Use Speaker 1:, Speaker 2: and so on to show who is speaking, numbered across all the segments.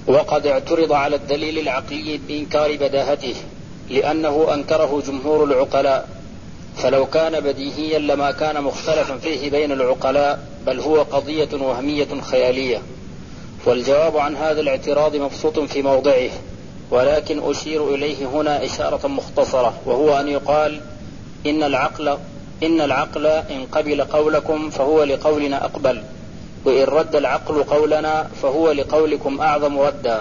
Speaker 1: وقد اعترض على الدليل العقلي بإنكار بداهته لأنه أنكره جمهور العقلاء، فلو كان بديهيا لما كان مختلفا فيه بين العقلاء، بل هو قضية وهمية خيالية. والجواب عن هذا الاعتراض مبسوط في موضعه، ولكن أشير إليه هنا إشارة مختصرة، وهو أن يقال إن العقل إن قبل قولكم فهو لقولنا أقبل، وإن رد العقل قولنا فهو لقولكم أعظم ردا.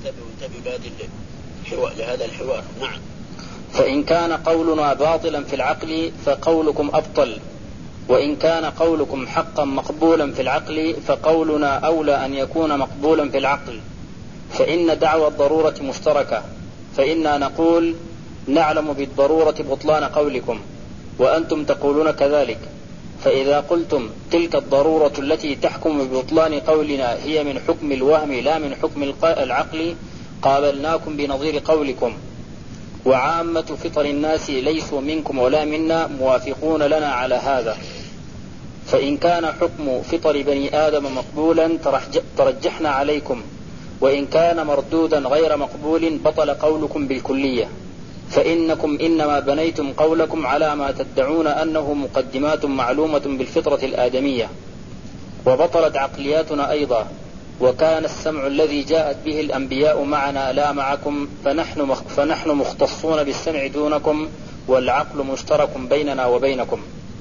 Speaker 2: لهذا الحوار. نعم.
Speaker 1: فإن كان قولنا باطلا في العقل فقولكم أبطل، وإن كان قولكم حقا مقبولا في العقل فقولنا أولى أن يكون مقبولا في العقل. فإن دعوى الضرورة مشتركة، فإنا نقول نعلم بالضرورة بطلان قولكم وأنتم تقولون كذلك، فإذا قلتم تلك الضرورة التي تحكم ببطلان قولنا هي من حكم الوهم لا من حكم العقل قابلناكم بنظير قولكم. وعامة فطر الناس ليسوا منكم ولا منا موافقون لنا على هذا. فإن كان حكم فطر بني آدم مقبولا ترجحنا عليكم، وإن كان مردودا غير مقبول بطل قولكم بالكلية، فإنكم إنما بنيتم قولكم على ما تدعون أنه مقدمات معلومة بالفطرة الآدمية، وبطلت عقلياتنا أيضا. وكان السمع الذي جاءت به الأنبياء معنا لا معكم، فنحن مختصون بالسمع دونكم، والعقل مشترك بيننا وبينكم.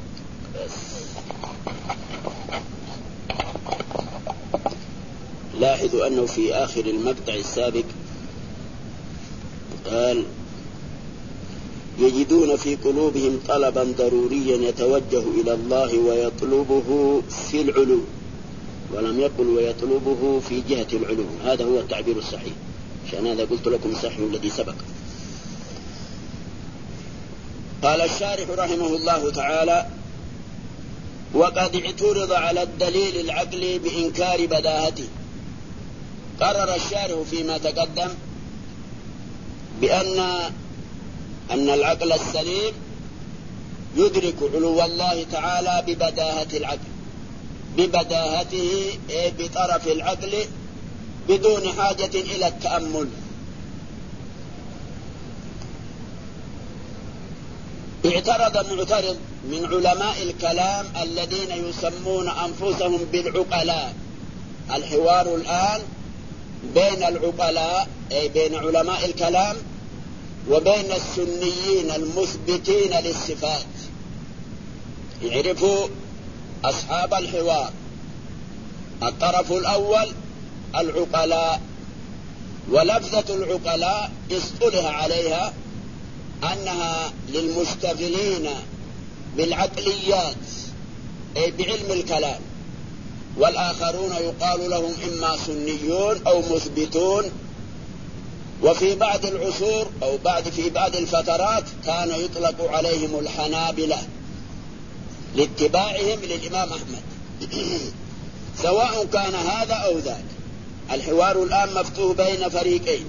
Speaker 2: لاحظوا أنه في آخر المقطع السابق قال يجدون في قلوبهم طلبا ضروريا يتوجه إلى الله ويطلبه في العلو، ولم يقل ويطلبه في جهة العلو. هذا هو التعبير الصحيح، عشان هذا قلت لكم صحيح الذي سبق. قال الشارح رحمه الله تعالى: وقد اعترض على الدليل العقلي بإنكار بداهته. قرر الشارح فيما تقدم بأن العقل السليم يدرك علو الله تعالى ببداهة العقل، ببداهته بطرف العقل بدون حاجة إلى التأمل. اعترض معترض من علماء الكلام الذين يسمون أنفسهم بالعقلاء. الحوار الآن بين العقلاء أي بين علماء الكلام وبين السنيين المثبتين للصفات. يعرفوا أصحاب الحوار الطرف الأول العقلاء، ولفظة العقلاء اصطلح عليها أنها للمشتغلين بالعقليات أي بعلم الكلام، والآخرون يقال لهم إما سنيون أو مثبتون. وفي بعض العصور أو في بعض الفترات كان يطلق عليهم الحنابلة لاتباعهم للإمام أحمد. سواء كان هذا أو ذاك، الحوار الآن مفتوح بين فريقين.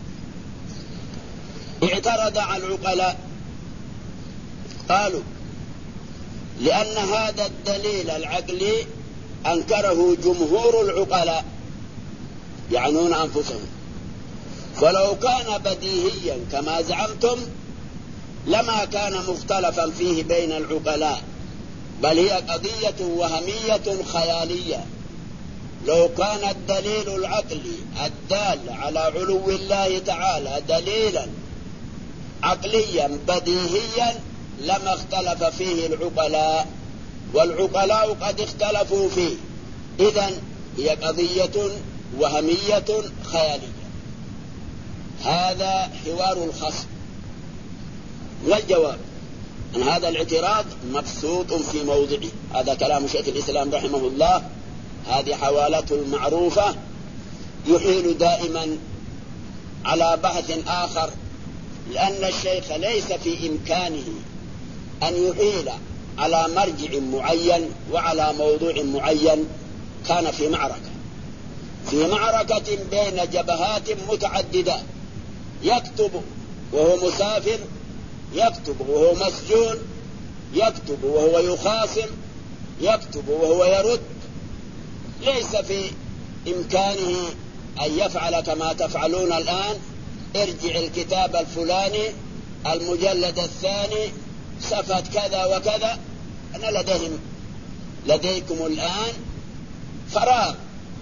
Speaker 2: اعترض على العقلاء، قالوا لأن هذا الدليل العقلي أنكره جمهور العقلاء، يعنون أنفسهم، فلو كان بديهيا كما زعمتم لما كان مختلفا فيه بين العقلاء، بل هي قضية وهمية خيالية. لو كان الدليل العقلي الدال على علو الله تعالى دليلا عقليا بديهيا لما اختلف فيه العقلاء، والعقلاء قد اختلفوا فيه. إذن هي قضية وهمية خيالية. هذا حوار الخصم. والجواب عن هذا الاعتراض مبسوط في موضعه. هذا كلام شيخ الإسلام رحمه الله، هذه حوالته المعروفة. يحيل دائما على بحث آخر، لأن الشيخ ليس في إمكانه أن يحيل على مرجع معين وعلى موضوع معين. كان في معركة بين جبهات متعددة، يكتب وهو مسافر، يكتب وهو مسجون، يكتب وهو يخاصم، يكتب وهو يرد. ليس في إمكانه أن يفعل كما تفعلون الآن، ارجع الكتاب الفلاني المجلد الثاني صفحة كذا وكذا. أنا لديكم الآن فراغ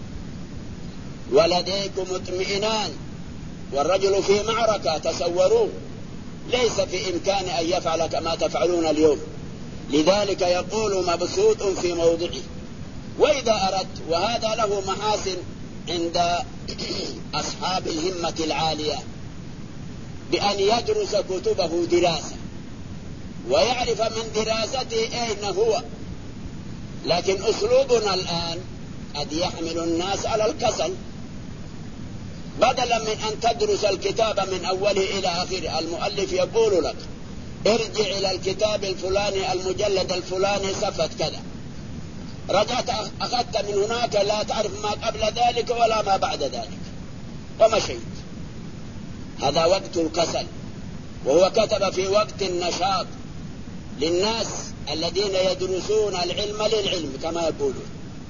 Speaker 2: ولديكم اطمئنان، والرجل في معركة، تصوروا، ليس في إمكان أن يفعل كما تفعلون اليوم. لذلك يقول مبسوط في موضعه. وإذا أردت، وهذا له محاسن عند أصحاب الهمة العالية، بأن يدرس كتبه دراسة ويعرف من دراسته أين هو. لكن أسلوبنا الآن قد يحمل الناس على الكسل، بدلا من أن تدرس الكتاب من أوله إلى آخره. المؤلف يقول لك ارجع إلى الكتاب الفلاني المجلد الفلاني صفحة كذا، رجعت أخذت من هناك لا تعرف ما قبل ذلك ولا ما بعد ذلك ومشيت. هذا وقت الكسل، وهو كتب في وقت النشاط للناس الذين يدرسون العلم للعلم كما يقولون.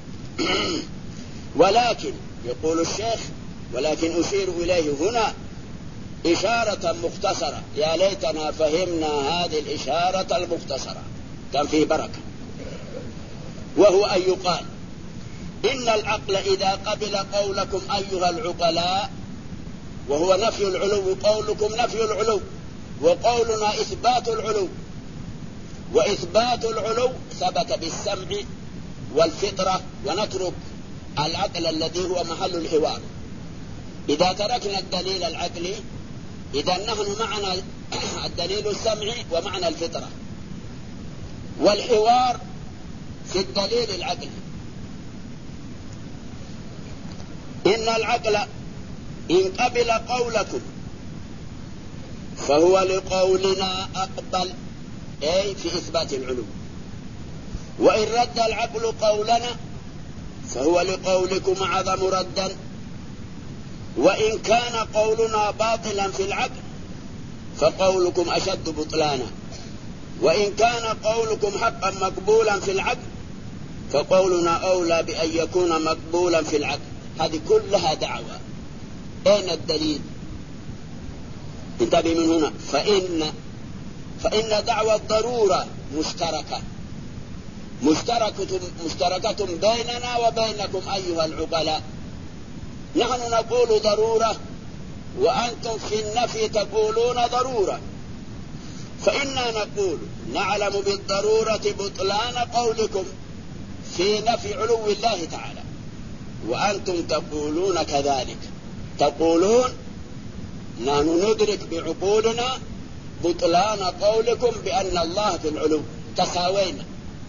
Speaker 2: ولكن يقول الشيخ، ولكن أشير إليه هنا إشارة مختصرة، يا ليتنا فهمنا هذه الإشارة المختصرة، كان فيه بركة. وهو أن يقال إن العقل إذا قبل قولكم أيها العقلاء، وهو نفي العلو، قولكم نفي العلو وقولنا إثبات العلو، وإثبات العلو ثبت بالسمع والفطرة، ونترك العقل الذي هو محل الحوار. إذا تركنا الدليل العقلي، إذا نحن معنا الدليل السمعي ومعنا الفطرة، والحوار في الدليل العقلي. إن العقل إن قبل قولكم فهو لقولنا أقبل، أي في إثبات العلو. وإن رد العقل قولنا فهو لقولكم أعظم ردا. وإن كان قولنا باطلا في العقل فقولكم أشد بطلانا. وإن كان قولكم حقا مقبولا في العقل فقولنا أولى بأن يكون مقبولا في العقل. هذه كلها دعوة. أين الدليل؟ انتبه من هنا. فإن دعوة الضرورة مشتركة بيننا وبينكم أيها العقلاء. نحن نقول ضرورة وأنتم في النفي تقولون ضرورة، فإنا نقول نعلم بالضرورة بطلان قولكم في نفي علو الله تعالى، وأنتم تقولون كذلك، تقولون نحن ندرك بعقولنا بطلان قولكم بأن الله في العلو، تساوينا.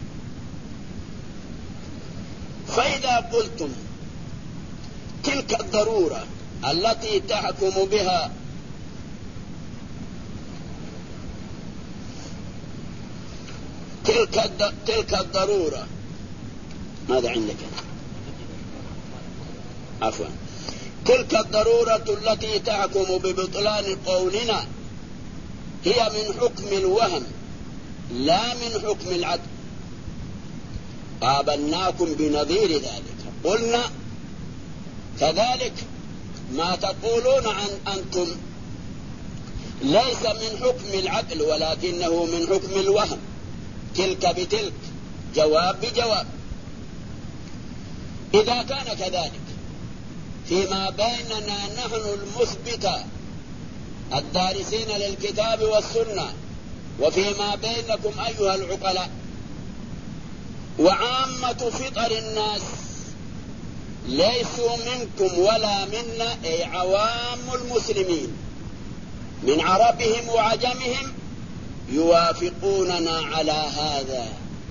Speaker 2: فإذا قلتم تلك الضرورة التي تحكم بها تلك الضرورة، ماذا عندك؟ عفوا. تلك الضرورة التي تحكم ببطلان قولنا هي من حكم الوهم لا من حكم العدل. قابلناكم بنظير ذلك، قلنا كذلك ما تقولون عن أنتم ليس من حكم العقل ولكنه من حكم الوهم، تلك بتلك، جواب بجواب. إذا كان كذلك فيما بيننا نحن المثبتة الدارسين للكتاب والسنة، وفيما بينكم أيها العقلاء، وعامة فطر الناس ليسوا منكم ولا منا، أي عوام المسلمين من عربهم وعجمهم يوافقوننا على هذا.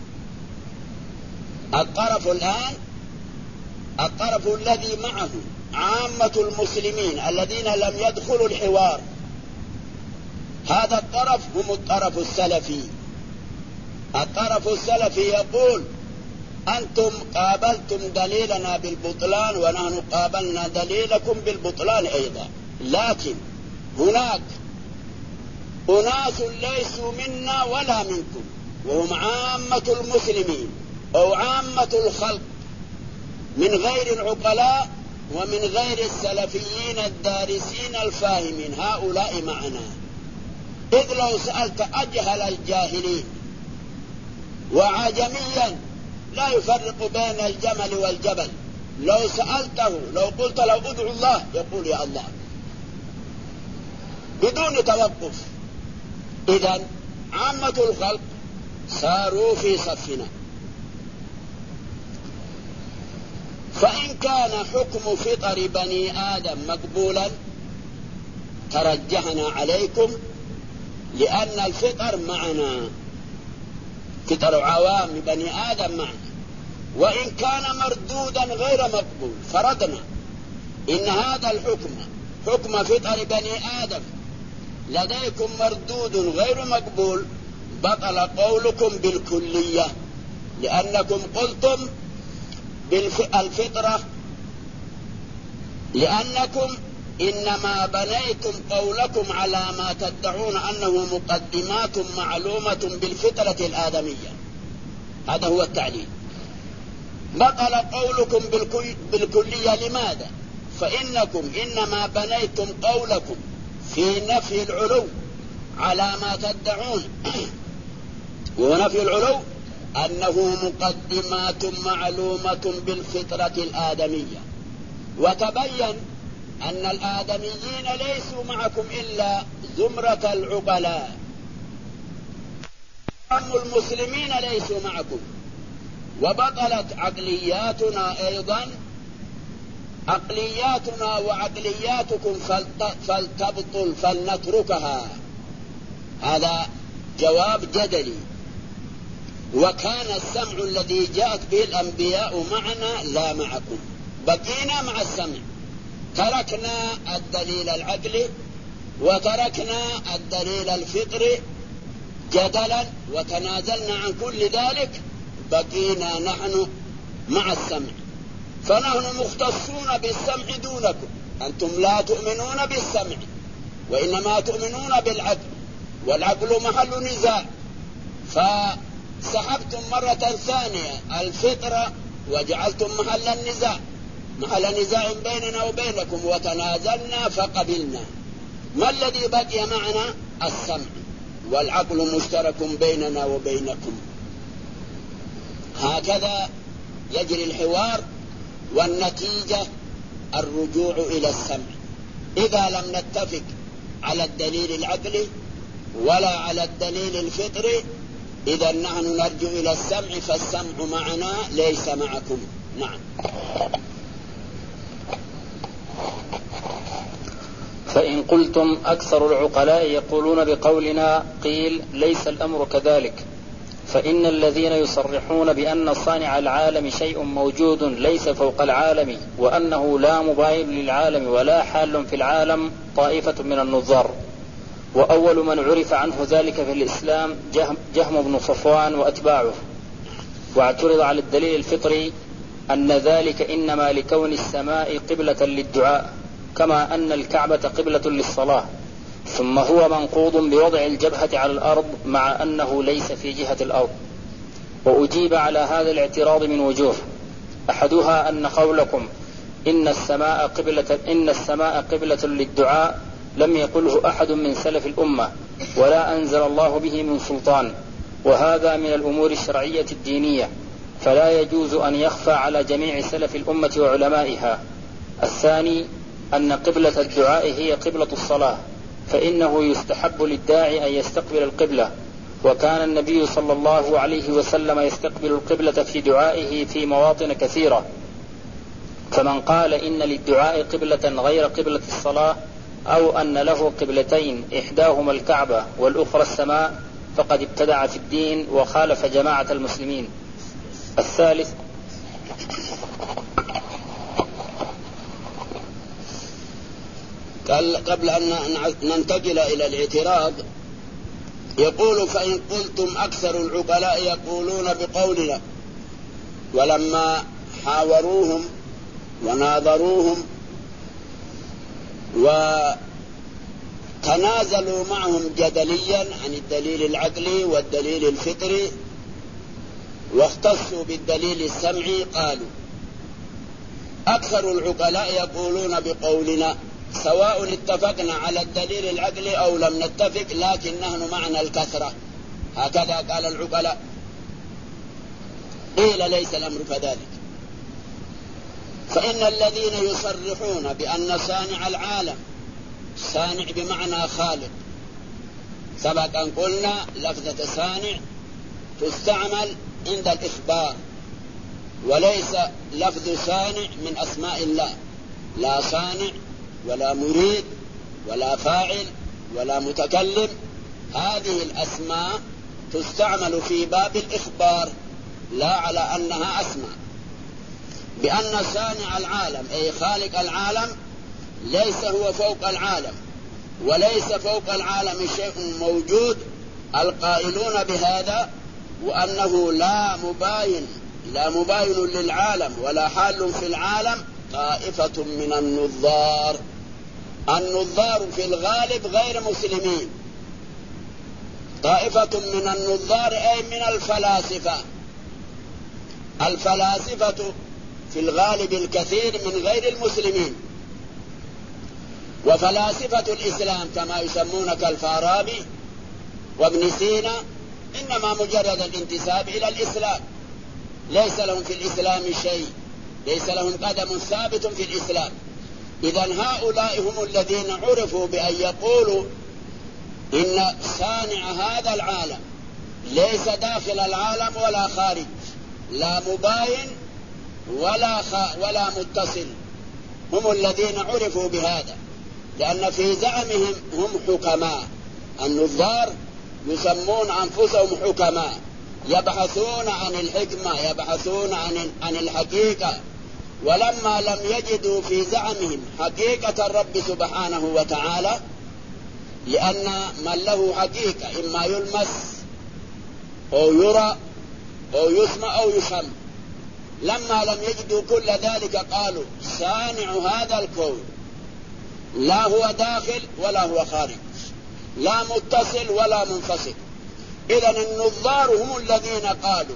Speaker 2: الطرف الذي معه عامة المسلمين الذين لم يدخلوا الحوار، هذا الطرف هم الطرف السلفي. الطرف السلفي يقول أنتم قابلتم دليلنا بالبطلان ونحن قابلنا دليلكم بالبطلان أيضا، لكن هناك أناس ليسوا منا ولا منكم، وهم عامة المسلمين أو عامة الخلق من غير العقلاء، ومن غير السلفيين الدارسين الفاهمين هؤلاء معنا. إذ لو سألت أجهل الجاهلين وعجميا لا يفرق بين الجمل والجبل، لو سألته لو قلت له ادعو الله يقول يا الله بدون توقف. إذن عامة الخلق صاروا في صفنا. فإن كان حكم فطر بني آدم مقبولا ترجحنا عليكم، لأن الفطر معنا، فطر عوام بني آدم معنا. وإن كان مردودا غير مقبول فرضنا إن هذا الحكم حكم فطر بني آدم لديكم مردود غير مقبول، بطل قولكم بالكلية، لأنكم قلتم بالفطرة، لأنكم إنما بنيتم قولكم على ما تدعون أنه مقدمات معلومة بالفطرة الآدمية. هذا هو التعليل. بطل قولكم بالكلية. لماذا؟ فإنكم إنما بنيتم قولكم في نفي العلو على ما تدعون، ونفي العلو أنه مقدمات معلومة بالفطرة الآدمية. وتبين أن الآدميين ليسوا معكم إلا زمرة العقلاء، المسلمين ليسوا معكم. وبطلت عقلياتنا أيضا، عقلياتنا وعقلياتكم فلتبطل فلنتركها. هذا جواب جدلي. وكان السمع الذي جاءت به الأنبياء معنا لا معكم، بقينا مع السمع، تركنا الدليل العقلي وتركنا الدليل الفطري جدلا وتنازلنا عن كل ذلك، بقينا نحن مع السمع. فنحن مختصون بالسمع دونكم، أنتم لا تؤمنون بالسمع وإنما تؤمنون بالعقل، والعقل محل نزاع. فسحبتم مرة ثانية الفطرة وجعلتم محل نزاع بيننا وبينكم، وتنازلنا فقبلنا. ما الذي بقي معنا؟ السمع، والعقل مشترك بيننا وبينكم. هكذا يجري الحوار، والنتيجة الرجوع إلى السمع. إذا لم نتفق على الدليل العقلي ولا على الدليل الفطري، إذا نحن نرجع إلى السمع، فالسمع معنا ليس معكم. نعم.
Speaker 1: فإن قلتم أكثر العقلاء يقولون بقولنا، قيل ليس الأمر كذلك، فإن الذين يصرحون بأن صانع العالم شيء موجود ليس فوق العالم، وأنه لا مباين للعالم ولا حال في العالم طائفة من النظار. وأول من عرف عنه ذلك في الإسلام جهم بن صفوان وأتباعه. واعترض على الدليل الفطري أن ذلك إنما لكون السماء قبلة للدعاء، كما أن الكعبة قبلة للصلاة، ثم هو منقوض بوضع الجبهة على الأرض مع أنه ليس في جهة الأرض. وأجيب على هذا الاعتراض من وجوه، أحدها أن قولكم إن السماء قبلة للدعاء لم يقله أحد من سلف الأمة، ولا أنزل الله به من سلطان، وهذا من الأمور الشرعية الدينية، فلا يجوز أن يخفى على جميع سلف الأمة وعلمائها. الثاني أن قبلة الدعاء هي قبلة الصلاة، فإنه يستحب للداعي أن يستقبل القبلة، وكان النبي صلى الله عليه وسلم يستقبل القبلة في دعائه في مواطن كثيرة. فمن قال إن للدعاء قبلة غير قبلة الصلاة، أو أن له قبلتين إحداهما الكعبة والأخرى السماء، فقد ابتدع في الدين وخالف جماعة المسلمين. الثالث
Speaker 2: قبل أن ننتقل إلى الاعتراض، يقول فإن قلتم أكثر العقلاء يقولون بقولنا، ولما حاوروهم وناظروهم وتنازلوا معهم جدليا عن الدليل العقلي والدليل الفطري واختصوا بالدليل السمعي، قالوا أكثر العقلاء يقولون بقولنا سواء اتفقنا على الدليل العقلي أو لم نتفق، لكن نحن معنا الكثرة، هكذا قال العقلاء. قيل ليس الأمر كذلك، فإن الذين يصرحون بأن صانع العالم صانع بمعنى خالق، سبق أن قلنا لفظة صانع تستعمل عند الإخبار، وليس لفظ صانع من أسماء الله، لا صانع ولا مريد ولا فاعل ولا متكلم، هذه الأسماء تستعمل في باب الإخبار لا على أنها أسماء. بأن صانع العالم أي خالق العالم ليس هو فوق العالم، وليس فوق العالم شيء موجود، القائلون بهذا وأنه لا مباين للعالم ولا حال في العالم طائفة من النظار. النظار في الغالب غير مسلمين، طائفة من النظار أي من الفلاسفة. الفلاسفة في الغالب الكثير من غير المسلمين، وفلاسفة الإسلام كما يسمون كالفارابي وابن سينا إنما مجرد الانتساب إلى الإسلام، ليس لهم في الإسلام شيء، ليس لهم قدم ثابت في الإسلام. إذن هؤلاء هم الذين عرفوا بأن يقولوا إن صانع هذا العالم ليس داخل العالم ولا خارج، لا مباين ولا متصل، هم الذين عرفوا بهذا، لأن في زعمهم هم حكماء. النظار يسمون أنفسهم حكماء، يبحثون عن الحكمة، يبحثون عن الحقيقة، ولما لم يجدوا في زعمهم حقيقة الرب سبحانه وتعالى، لأن من له حقيقة إما يلمس أو يرى أو يسمع أو يشم، لما لم يجدوا كل ذلك قالوا صانع هذا الكون لا هو داخل ولا هو خارج، لا متصل ولا منفصل. إذن النظار هم الذين قالوا،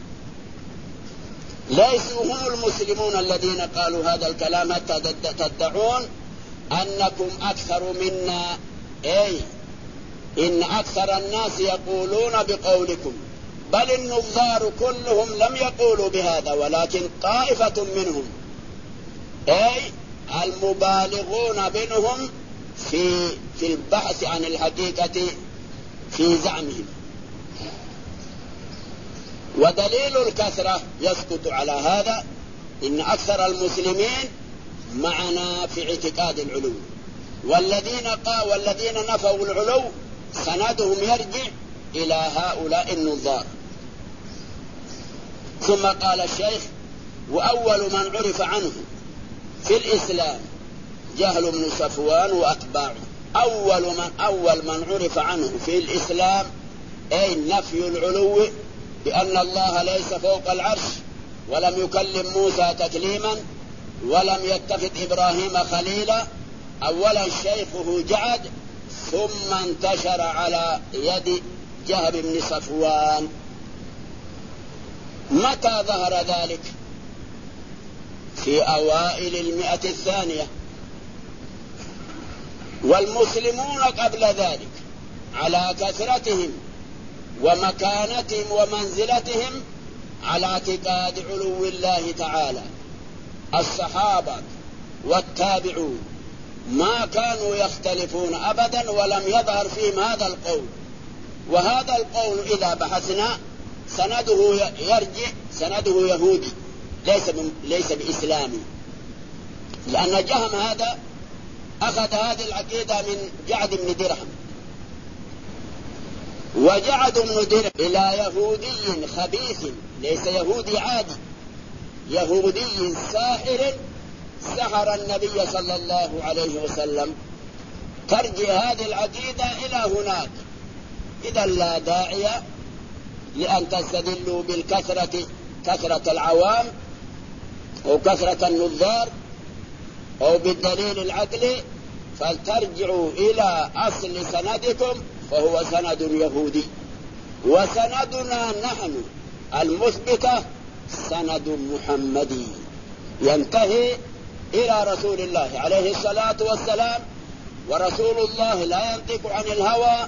Speaker 2: ليسوا هم المسلمون الذين قالوا هذا الكلام حتى تدعون أنكم أكثر منا، أي إن أكثر الناس يقولون بقولكم، بل النظار كلهم لم يقولوا بهذا، ولكن طائفة منهم أي المبالغون منهم في البحث عن الحقيقة في زعمهم. ودليل الكثرة يسقط على هذا إن أكثر المسلمين معنا في اعتقاد العلو، والذين نفوا العلو سندهم يرجع إلى هؤلاء النظار. ثم قال الشيخ: وأول من عرف عنه في الإسلام جهل بن صفوان وأتباعه. أول من عرف عنه في الإسلام أي نفي العلو، بأن الله ليس فوق العرش، ولم يكلم موسى تكليما، ولم يتخذ إبراهيم خليلا. أولا شيخه جعد، ثم انتشر على يد جهل بن صفوان. متى ظهر ذلك؟ في أوائل 100 الثانية، والمسلمون قبل ذلك على كثرتهم ومكانتهم ومنزلتهم على اعتقاد علو الله تعالى. الصحابة والتابعون ما كانوا يختلفون أبدا، ولم يظهر فيهم هذا القول. وهذا القول إذا بحثنا سنده يرجع، سنده يهودي، ليس بإسلامي، لأن جهم هذا أخذ هذه العقيدة من جعد بن درهم، وجعد بن درهم إلى يهودي خبيث، ليس يهودي عادي، يهودي ساحر سحر النبي صلى الله عليه وسلم. ترجع هذه العقيدة إلى هناك. إذا لا داعي لأن تستدلوا بالكثرة، كثرة العوام أو كثرة النظار أو بالدليل العقلي، فلترجعوا إلى أصل سندكم، فهو سند يهودي. وسندنا نحن المثبتة سند محمدي، ينتهي إلى رسول الله عليه الصلاة والسلام، ورسول الله لا ينطق عن الهوى،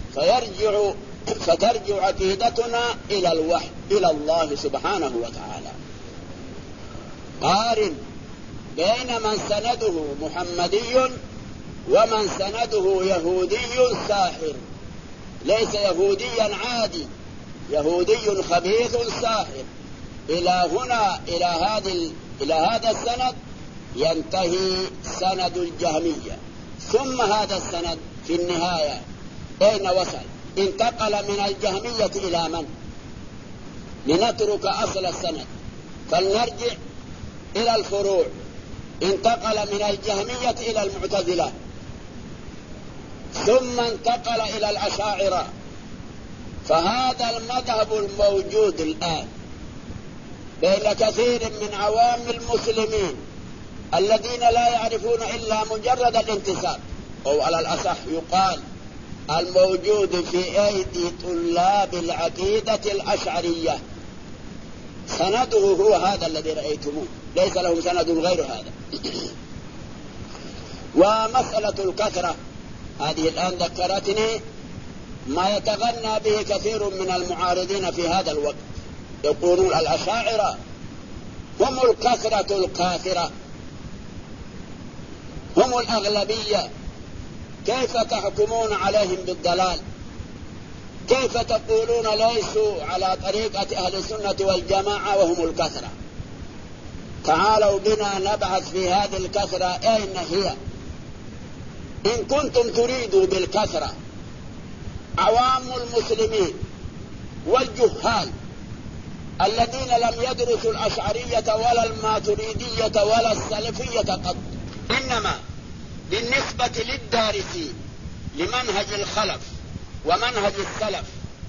Speaker 2: فترجع عقيدتنا إلى الوحي إلى الله سبحانه وتعالى. قارن بين من سنده محمدي ومن سنده يهودي ساحر، ليس يهوديا عادي، يهودي خبيث ساحر. إلى هنا إلى هذا السند ينتهي سند الجهمية. ثم هذا السند في النهاية أين وصل؟ انتقل من الجهمية إلى من؟ لنترك أصل السند فلنرجع إلى الفروع. انتقل من الجهمية إلى المعتزلة، ثم انتقل إلى الأشاعرة. فهذا المذهب الموجود الآن بين كثير من عوام المسلمين الذين لا يعرفون إلا مجرد الانتساب، أو على الأصح يقال الموجود في أيدي طلاب العقيدة الأشعرية، سنده هو هذا الذي رأيتموه، ليس لهم سند غير هذا. ومسألة الكثرة هذه الآن ذكرتني ما يتغنى به كثير من المعارضين في هذا الوقت. يقولون الأشاعرة هم الكثرة الكاثرة، هم الأغلبية، كيف تحكمون عليهم بالضلال؟ كيف تقولون ليسوا على طريقة أهل السنة والجماعة وهم الكثرة؟ تعالوا بنا نبحث في هذه الكثرة أين هي. إن كنتم تريدوا بالكثرة عوام المسلمين والجهال الذين لم يدرسوا الأشعرية ولا الماتريدية ولا السلفية قط، إنما بالنسبة للدارسين لمنهج الخلف ومنهج السلف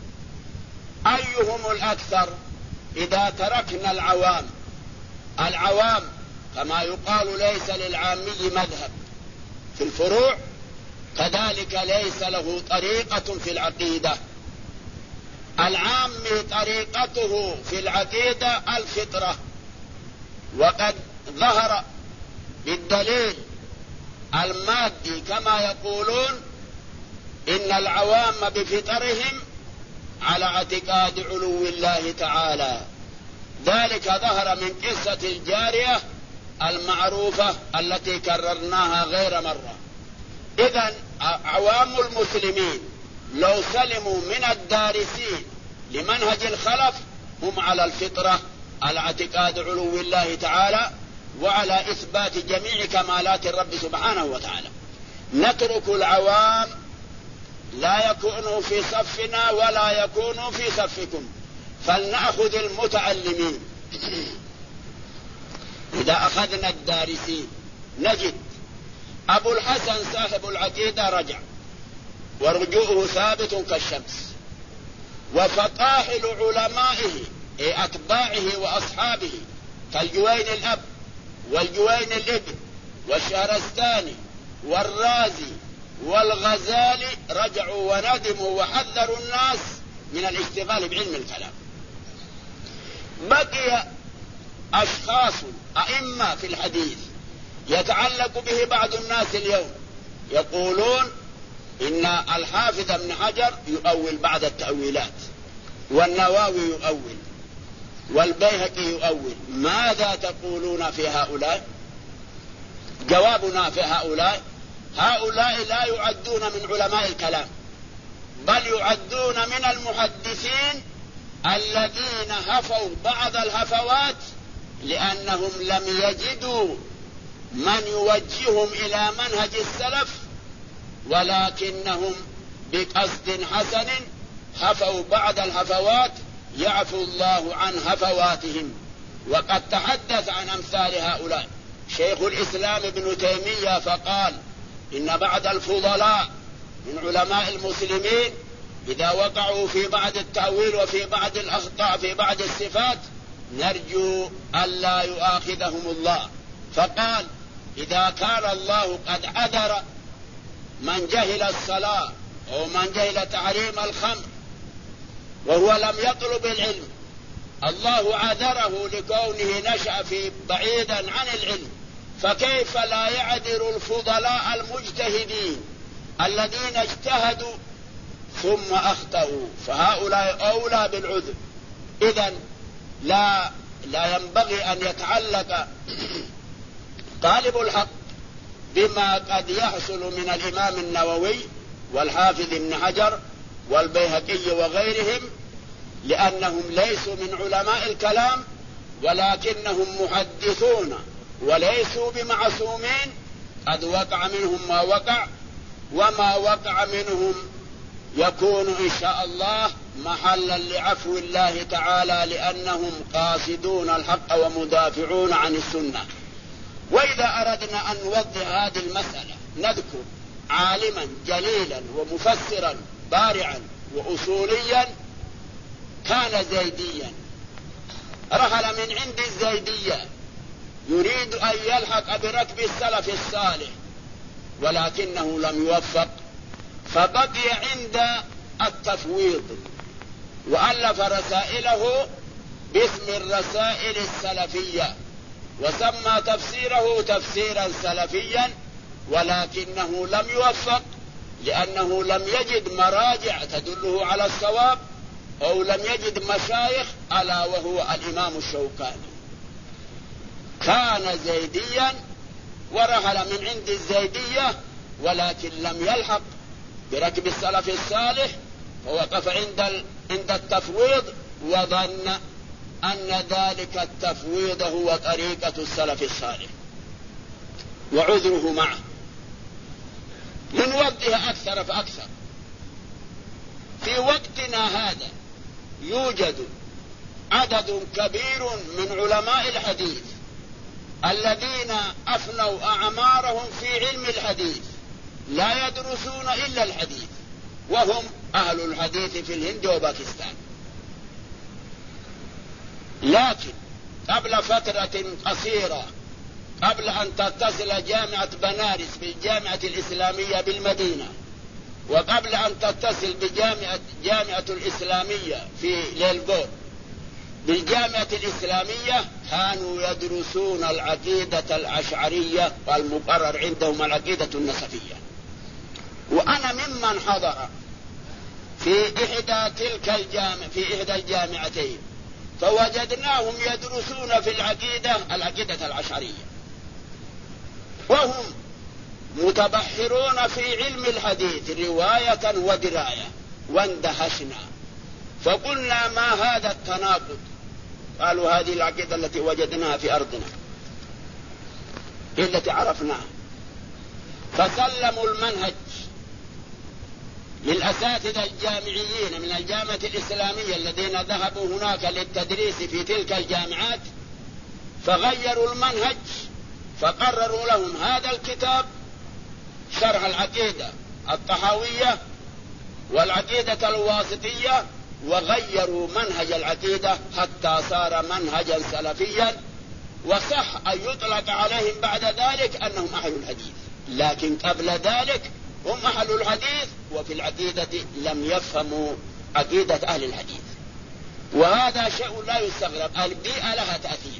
Speaker 2: أيهم الأكثر؟ إذا تركنا العوام كما يقال ليس للعامي مذهب في الفروع، كذلك ليس له طريقة في العقيدة. العام طريقته في العقيدة الفطرة، وقد ظهر بالدليل المادي كما يقولون إن العوام بفطرهم على اعتقاد علو الله تعالى. ذلك ظهر من قصة الجارية المعروفة التي كررناها غير مرة. إذن عوام المسلمين لو سلموا من الدارسين لمنهج الخلف هم على الفطرة، على اعتقاد علو الله تعالى وعلى إثبات جميع كمالات الرب سبحانه وتعالى. نترك العوام لا يكونوا في صفنا ولا يكونوا في صفكم، فلنأخذ المتعلمين. إذا أخذنا الدارسين نجد أبو الحسن صاحب العقيدة رجع ورجوعه ثابت كالشمس، وفطاحل علمائه أتباعه وأصحابه كالجوين الأب والجوين الابن والشهرستاني والرازي والغزالي رجعوا وندموا وحذروا الناس من الاشتغال بعلم الكلام. بقي أشخاص أئمة في الحديث يتعلق به بعض الناس اليوم، يقولون إن الحافظ ابن حجر يؤول بعض التأويلات، والنووي يؤول، والبيهقي يؤول. ماذا تقولون في هؤلاء؟ جوابنا في هؤلاء لا يعدون من علماء الكلام، بل يعدون من المحدثين الذين هفوا بعض الهفوات لأنهم لم يجدوا من يوجههم إلى منهج السلف، ولكنهم بقصد حسن هفوا بعض الهفوات يعفو الله عن هفواتهم. وقد تحدث عن أمثال هؤلاء شيخ الإسلام ابن تيمية فقال إن بعض الفضلاء من علماء المسلمين إذا وقعوا في بعض التأويل وفي بعض الأخطاء في بعض الصفات نرجو ألا يؤاخذهم الله. فقال إذا كان الله قد عذر من جهل الصلاة أو من جهل تحريم الخمر وهو لم يطلب العلم الله عذره لكونه نشأ في بعيدا عن العلم، فكيف لا يعذر الفضلاء المجتهدين الذين اجتهدوا ثم أخطأوا؟ فهؤلاء أولى بالعذر. إذن لا ينبغي أن يتعلق طالب الحق بما قد يحصل من الإمام النووي والحافظ ابن حجر والبيهقي وغيرهم، لأنهم ليسوا من علماء الكلام ولكنهم محدثون وليسوا بمعصومين، قد وقع منهم ما وقع، وما وقع منهم يكون إن شاء الله محلا لعفو الله تعالى، لأنهم قاصدون الحق ومدافعون عن السنة. وإذا أردنا أن نوضح هذه المسألة نذكر عالما جليلا ومفسرا بارعا وأصوليا كان زيديا، رحل من عند الزيدية يريد أن يلحق بركب السلف الصالح ولكنه لم يوفق، فبقي عند التفويض وألف رسائله باسم الرسائل السلفية، وسمى تفسيره تفسيرا سلفيا، ولكنه لم يوفق لأنه لم يجد مراجع تدله على الصواب، أو لم يجد مشايخ، ألا وهو الإمام الشوكاني. كان زيديا ورحل من عند الزيدية ولكن لم يلحق بركب السلف الصالح، فوقف عند التفويض وظن أن ذلك التفويض هو طريقة السلف الصالح وعذره معه. لنوضح أكثر فأكثر. في وقتنا هذا يوجد عدد كبير من علماء الحديث الذين أفنوا أعمارهم في علم الحديث، لا يدرسون إلا الحديث، وهم أهل الحديث في الهند وباكستان. لكن قبل فترة قصيرة، قبل أن تتصل جامعة بنارس بالجامعة الإسلامية بالمدينة، وقبل أن تتصل جامعة الإسلامية في ليلبور بالجامعة الإسلامية، كانوا يدرسون العقيدة الأشعرية والمقرر عندهم العقيدة النسفية. وأنا ممن حضر في إحدى الجامعتين، فوجدناهم يدرسون في العقيدة الأشعرية، وهم متبحرون في علم الحديث رواية ودراية، واندهشنا فقلنا ما هذا التناقض؟ قالوا هذه العقيدة التي وجدناها في أرضنا التي عرفناها. فسلموا المنهج للأساتذة الجامعيين من الجامعة الإسلامية الذين ذهبوا هناك للتدريس في تلك الجامعات، فغيروا المنهج، فقرروا لهم هذا الكتاب شرح العقيدة الطحاوية والعقيدة الواسطية، وغيروا منهج العقيدة حتى صار منهجا سلفيا، وصح أن يطلق عليهم بعد ذلك أنهم أهل الحديث، لكن قبل ذلك هم أهل الحديث وفي العقيدة لم يفهموا عقيدة أهل الحديث. وهذا شيء لا يستغرب، البيئة لها تأثير.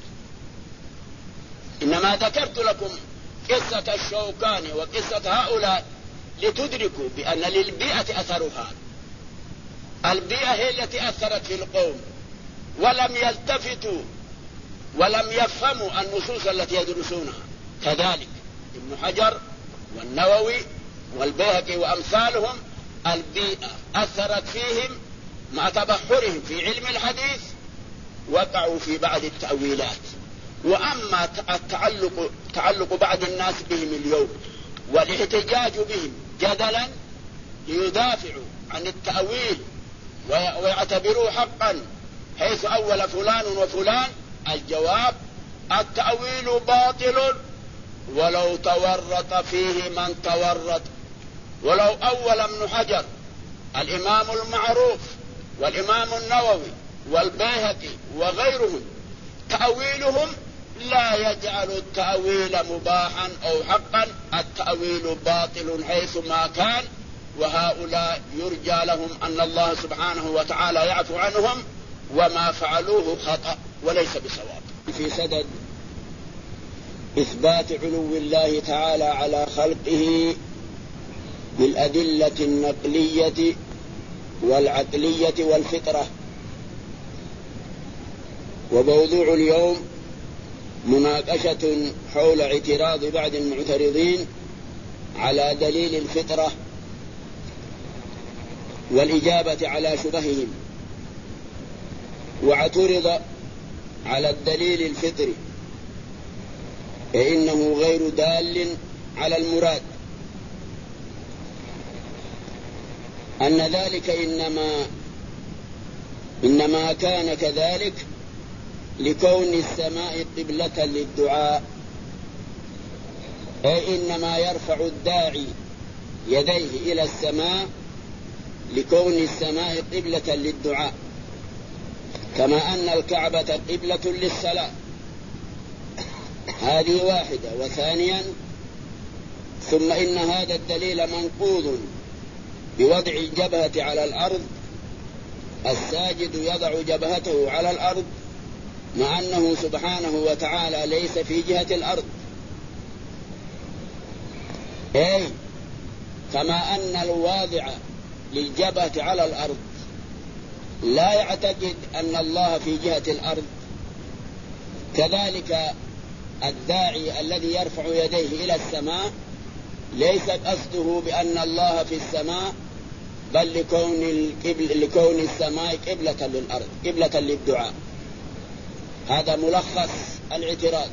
Speaker 2: إنما ذكرت لكم قصة الشوكاني وقصة هؤلاء لتدركوا بأن للبيئة أثرها. البيئة هي التي أثرت في القوم، ولم يلتفتوا ولم يفهموا النصوص التي يدرسونها. كذلك ابن حجر والنووي والبيهقي وأمثالهم، البيئة أثرت فيهم مع تبحرهم في علم الحديث، وقعوا في بعض التأويلات. وأما تعلق بعض الناس بهم اليوم والاحتجاج بهم جدلا ليدافعوا عن التأويل ويعتبروا حقا حيث أول فلان وفلان، الجواب التأويل باطل ولو تورط فيه من تورط. ولو أول ابن حجر الإمام المعروف والإمام النووي والبيهقي وغيرهم تأويلهم لا يجعل التأويل مباحا أو حقا، التأويل باطل حيث ما كان. وهؤلاء يرجى لهم أن الله سبحانه وتعالى يعفو عنهم وما فعلوه خطأ وليس بصواب. في سدد إثبات علو الله تعالى على خلقه بالأدلة النقلية والعقلية والفطرة. وموضوع اليوم مناقشة حول اعتراض بعض المعترضين على دليل الفطرة والإجابة على شبههم. واعترض على الدليل الفطري فإنه غير دال على المراد، أن ذلك إنما كان كذلك لكون السماء قبلة للدعاء، أي إنما يرفع الداعي يديه إلى السماء لكون السماء قبلة للدعاء، كما أن الكعبة قبلة للصلاة. هذه واحدة. وثانيا ثم إن هذا الدليل منقوض بوضع الجبهة على الأرض، الساجد يضع جبهته على الأرض مع أنه سبحانه وتعالى ليس في جهة الأرض، أي كما أن الواضع للجبهة على الأرض لا يعتقد أن الله في جهة الأرض، كذلك الداعي الذي يرفع يديه إلى السماء ليس قصده بأن الله في السماء، بل لكون السماء قبلة للأرض، قبلة للدعاء. هذا ملخص الاعتراض.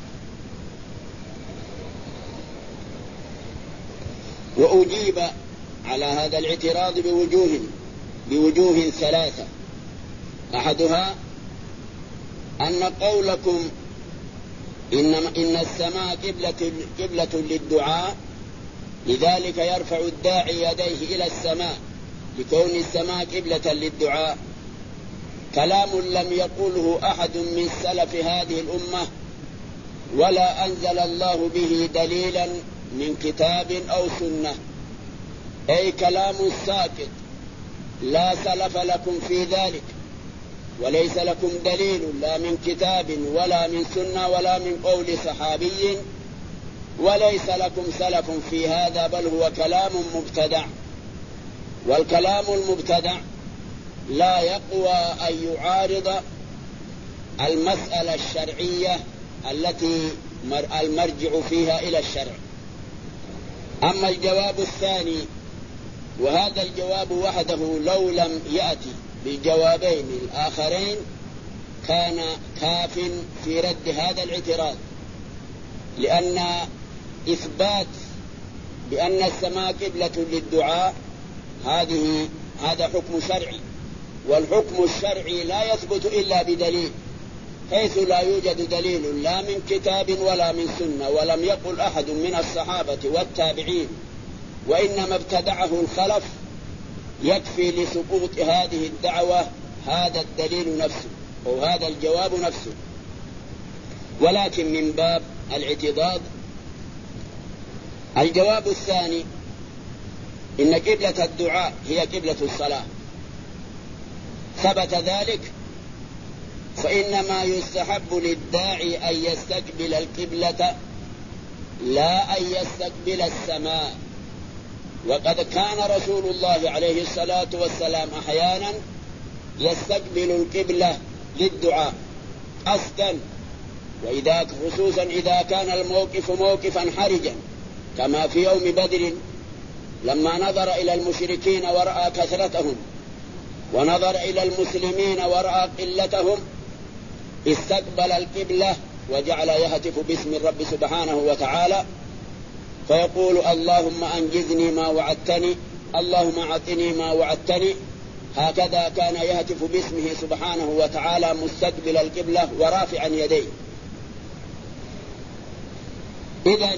Speaker 2: وأجيب على هذا الاعتراض بوجوه ثلاثة. أحدها أن قولكم إن السماء قبلة للدعاء لذلك يرفع الداعي يديه إلى السماء لكون السماء قبلة للدعاء كلام لم يقوله أحد من سلف هذه الأمة، ولا أنزل الله به دليلا من كتاب أو سنة، أي كلام ساقط لا سلف لكم في ذلك، وليس لكم دليل لا من كتاب ولا من سنة ولا من قول صحابي، وليس لكم سلف في هذا، بل هو كلام مبتدع. والكلام المبتدع لا يقوى أن يعارض المسألة الشرعية التي المرجع فيها إلى الشرع. أما الجواب الثاني، وهذا الجواب وحده لو لم يأتي بالجوابين الآخرين كان كاف في رد هذا الاعتراض، لأن إثبات بأن السماء قبلة للدعاء هذا حكم شرعي، والحكم الشرعي لا يثبت إلا بدليل، حيث لا يوجد دليل لا من كتاب ولا من سنة، ولم يقل أحد من الصحابة والتابعين، وإنما ابتدعه الخلف، يكفي لسقوط هذه الدعوة هذا الدليل نفسه أو هذا الجواب نفسه. ولكن من باب الاعتضاد الجواب الثاني، إن قبلة الدعاء هي قبلة الصلاة، ثبت ذلك، فإنما يستحب للداعي أن يستقبل القبلة لا أن يستقبل السماء. وقد كان رسول الله عليه الصلاة والسلام أحيانا يستقبل القبلة للدعاء قصدا، خصوصا إذا كان الموقف موقفا حرجا، كما في يوم بدر لما نظر إلى المشركين ورأى كثرتهم ونظر إلى المسلمين ورأى قلتهم استقبل القبلة وجعل يهتف باسم الرب سبحانه وتعالى فيقول اللهم أنجزني ما وعدتني، اللهم أعطني ما وعدتني. هكذا كان يهتف باسمه سبحانه وتعالى مستقبل القبلة ورافعا يديه. إذن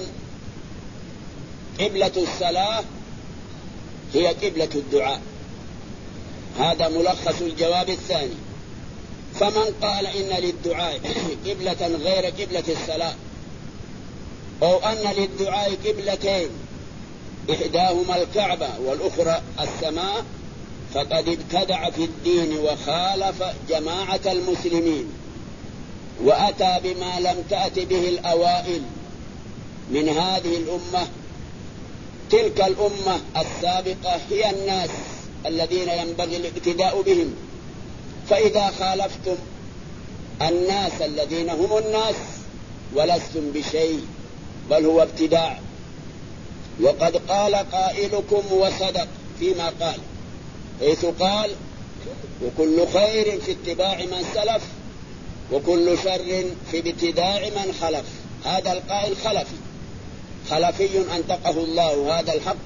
Speaker 2: قبلة الصلاة هي قبلة الدعاء. هذا ملخص الجواب الثاني. فمن قال إن للدعاء قبلة غير قبلة الصلاة، أو أن للدعاء قبلتين إحداهما الكعبة والأخرى السماء، فقد ابتدع في الدين وخالف جماعة المسلمين وأتى بما لم تأت به الأوائل من هذه الأمة. تلك الأمة السابقة هي الناس الذين ينبغي الاقتداء بهم، فإذا خالفتم الناس الذين هم الناس ولستم بشيء، بل هو ابتداع. وقد قال قائلكم وصدق فيما قال، حيث قال: وكل خير في اتباع من سلف وكل شر في ابتداع من خلف. هذا القائل خلفي أنطقه الله هذا الحق،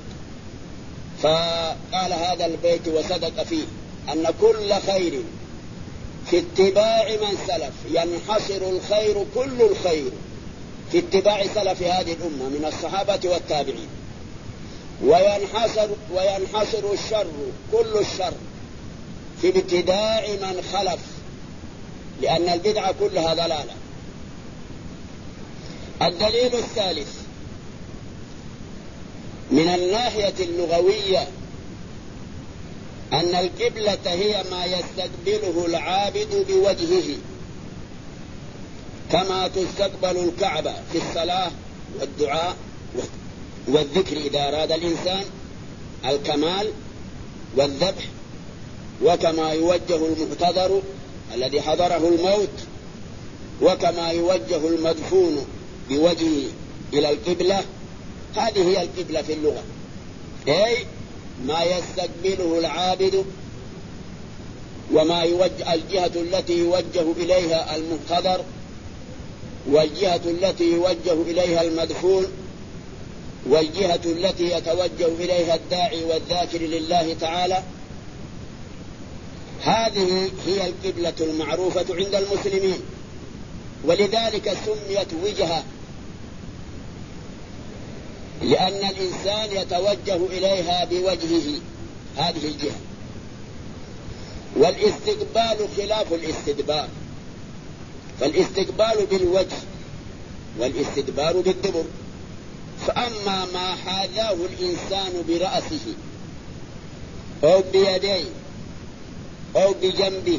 Speaker 2: فقال هذا البيت وصدق فيه أن كل خير في اتباع من سلف، ينحصر الخير كل الخير في اتباع سلف هذه الأمة من الصحابة والتابعين، وينحصر الشر كل الشر في ابتداع من خلف، لأن البدعة كلها ضلالة. الدليل الثالث من الناحية اللغوية أن القبلة هي ما يستقبله العابد بوجهه، كما تستقبل الكعبة في الصلاة والدعاء والذكر إذا أراد الإنسان الكمال والذبح، وكما يوجه المحتضر الذي حضره الموت، وكما يوجه المدفون بوجهه إلى القبلة. هذه هي القبلة في اللغة، أي ما يستقبله العابد، وما يوجه الجهة التي يوجه إليها المحتضر، والجهة التي يوجه إليها المدفون، والجهة التي يتوجه إليها الداعي والذاكر لله تعالى. هذه هي القبلة المعروفة عند المسلمين، ولذلك سميت وجهة، لأن الإنسان يتوجه إليها بوجهه هذه الجهة. والاستقبال خلاف الاستدبار، فالاستقبال بالوجه والاستدبار بالدبر. فأما ما حاذاه الإنسان برأسه أو بيديه أو بجنبه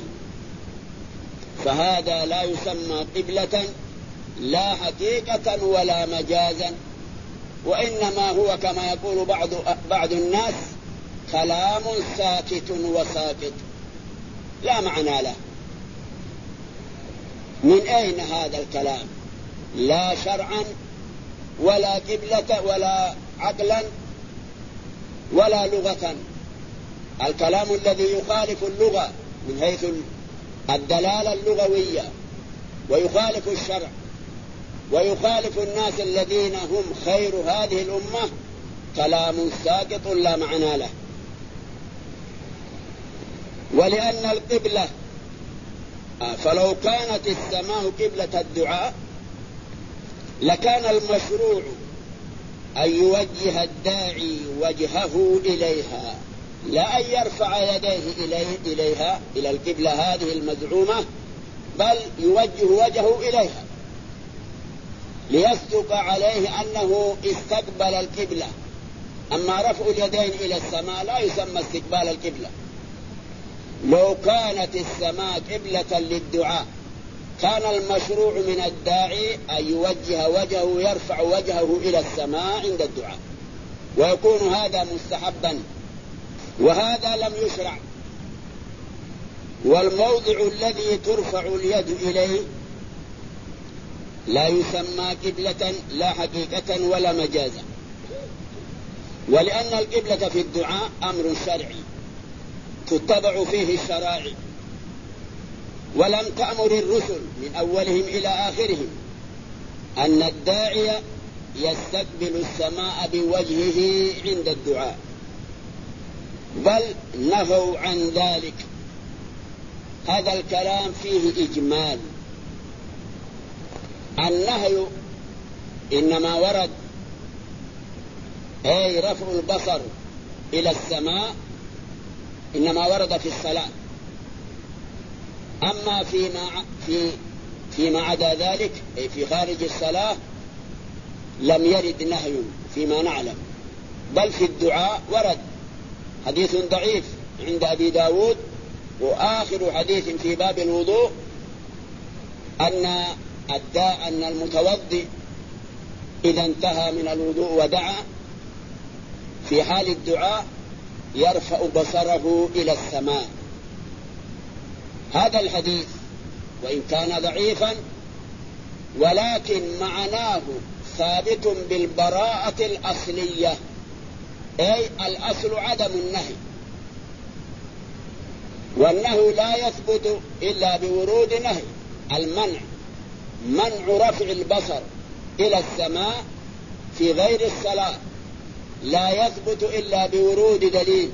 Speaker 2: فهذا لا يسمى قبلة لا حقيقة ولا مجازا، وإنما هو كما يقول بعض الناس كلام ساكت وساقط لا معنى له. من أين هذا الكلام؟ لا شرعا ولا قبلة ولا عقلا ولا لغة. الكلام الذي يخالف اللغة من حيث الدلالة اللغوية، ويخالف الشرع، ويخالف الناس الذين هم خير هذه الأمة، كلام ساقط لا معنى له. ولأن القبلة فلو كانت السماء قبلة الدعاء لكان المشروع أن يوجه الداعي وجهه إليها، لا أن يرفع يديه إليها إلى القبلة هذه المزعومة، بل يوجه وجهه إليها ليصدق عليه أنه استقبل القبلة. أما رفع اليدين إلى السماء لا يسمى استقبال القبلة. لو كانت السماء قبلة للدعاء كان المشروع من الداعي أن يوجه وجهه، يرفع وجهه إلى السماء عند الدعاء، ويكون هذا مستحبا، وهذا لم يشرع. والموضع الذي ترفع اليد إليه لا يسمى قبلة لا حقيقة ولا مجازا. ولأن القبلة في الدعاء أمر شرعي تتبع فيه الشرائع، ولم تأمر الرسل من أولهم إلى آخرهم أن الداعي يستقبل السماء بوجهه عند الدعاء، بل نهوا عن ذلك. هذا الكلام فيه إجمال. النهي إنما ورد أي رفع البصر إلى السماء إنما ورد في الصلاة. أما فيما عدا ذلك أي في خارج الصلاة لم يرد نهي فيما نعلم، بل في الدعاء ورد حديث ضعيف عند أبي داود وآخر حديث في باب الوضوء أن المتوضئ إذا انتهى من الوضوء ودعا في حال الدعاء يرفع بصره إلى السماء. هذا الحديث وإن كان ضعيفا ولكن معناه ثابت بالبراءة الأصلية، أي الأصل عدم النهي، وأنه لا يثبت إلا بورود نهي. منع رفع البصر إلى السماء في غير الصلاة لا يثبت إلا بورود دليل،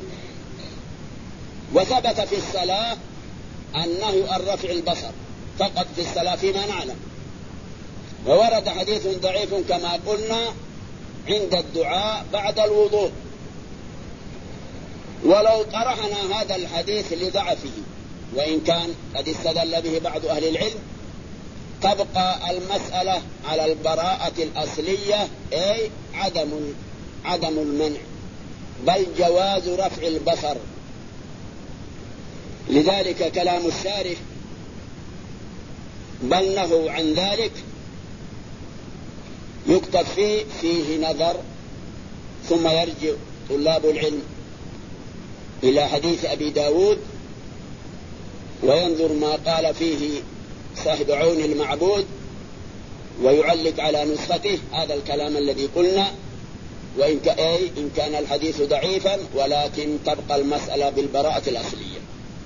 Speaker 2: وثبت في الصلاة النهي عن رفع البصر فقط في الصلاة فيما نعلم، وورد حديث ضعيف كما قلنا عند الدعاء بعد الوضوء. ولو طرحنا هذا الحديث لضعفه وإن كان قد استدل به بعض أهل العلم، تبقى المسألة على البراءة الأصلية، أي عدم المنع بل جواز رفع البصر. لذلك كلام الشارح بل نهوا عن ذلك يكتب فيه نظر، ثم يرجع طلاب العلم إلى حديث أبي داود وينظر ما قال فيه صاحب عون المعبود ويعلق على نسخته هذا الكلام الذي قلنا، وإن كان الحديث ضعيفا ولكن تبقى المسألة بالبراءة الأصلية.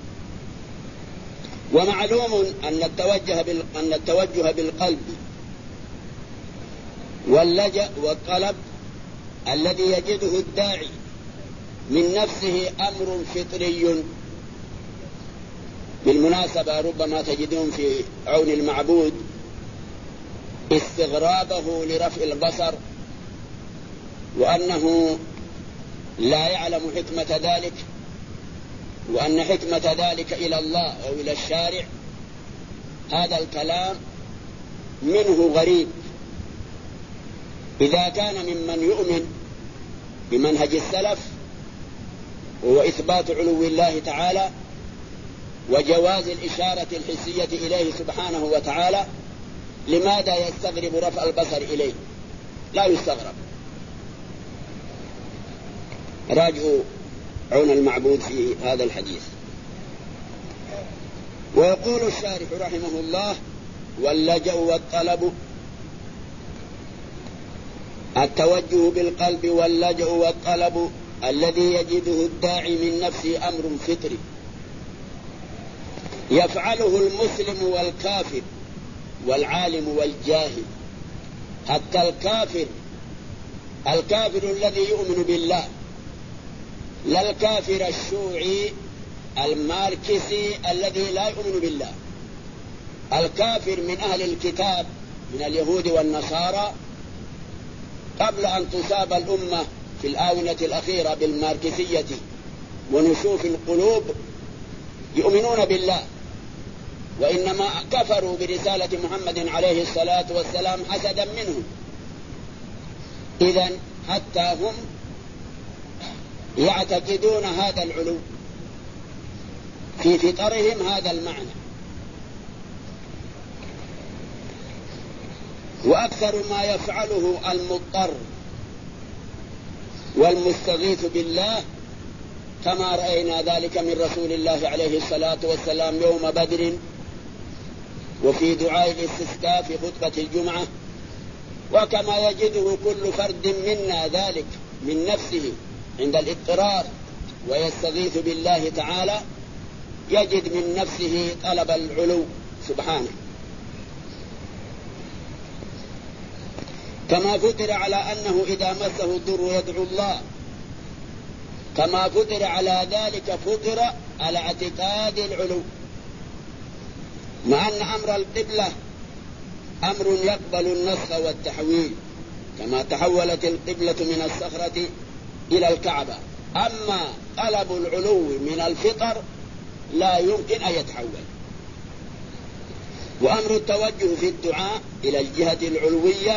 Speaker 2: ومعلوم أن التوجه بالقلب واللجأ والطلب الذي يجده الداعي من نفسه أمر فطري. بالمناسبة ربما تجدون في عون المعبود استغرابه لرفع البصر وأنه لا يعلم حكمة ذلك، وأن حكمة ذلك إلى الله أو إلى الشارع. هذا الكلام منه غريب إذا كان ممن يؤمن بمنهج السلف وهو إثبات علو الله تعالى وجواز الإشارة الحسية إليه سبحانه وتعالى. لماذا يستغرب رفع البصر إليه؟ لا يستغرب. راجعوا عون المعبود في هذا الحديث. ويقول الشارح رحمه الله: واللجأ والطلب، التوجه بالقلب واللجأ والطلب الذي يجده الداعي من نفسه أمر فطري يفعله المسلم والكافر والعالم والجاهل، حتى الكافر الذي يؤمن بالله، لا الكافر الشيوعي الماركسي الذي لا يؤمن بالله. الكافر من أهل الكتاب من اليهود والنصارى قبل أن تصاب الأمة في الآونة الأخيرة بالماركسية ونشوف القلوب يؤمنون بالله، وإنما كفروا برسالة محمد عليه الصلاة والسلام حسدا منه. إذن حتى هم يعتقدون هذا العلو في فطرهم هذا المعنى. وأكثر ما يفعله المضطر والمستغيث بالله، كما رأينا ذلك من رسول الله عليه الصلاة والسلام يوم بدر وفي دعاء الاستسقاء في خطبة الجمعة، وكما يجده كل فرد منا ذلك من نفسه عند الاضطرار ويستغيث بالله تعالى، يجد من نفسه طلب العلو سبحانه. كما فطر على أنه إذا مسه الضر يدعو الله، كما فطر على ذلك فطر على اعتقاد العلو، مع أن أمر القبلة أمر يقبل النسخ والتحويل، كما تحولت القبلة من الصخرة إلى الكعبة. أما طلب العلو من الفطر لا يمكن أن يتحول. وأمر التوجه في الدعاء إلى الجهة العلوية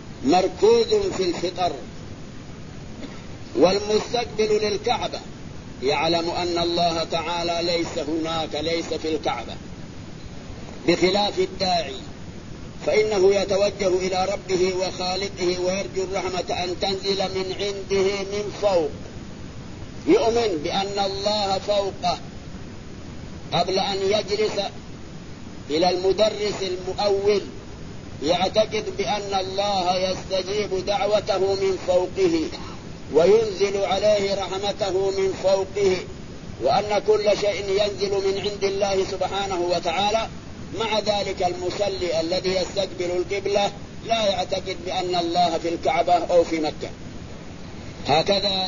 Speaker 2: مركوز في الفطر، والمستقبل للكعبة يعلم أن الله تعالى ليس هناك، ليس في الكعبة، بخلاف الداعي فإنه يتوجه إلى ربه وخالقه ويرجو الرحمة أن تنزل من عنده من فوق، يؤمن بأن الله فوقه قبل أن يجلس إلى المدرس المؤول، يعتقد بأن الله يستجيب دعوته من فوقه وينزل عليه رحمته من فوقه، وأن كل شيء ينزل من عند الله سبحانه وتعالى. مع ذلك المصلي الذي يستقبل القبلة لا يعتقد بأن الله في الكعبة أو في مكة. هكذا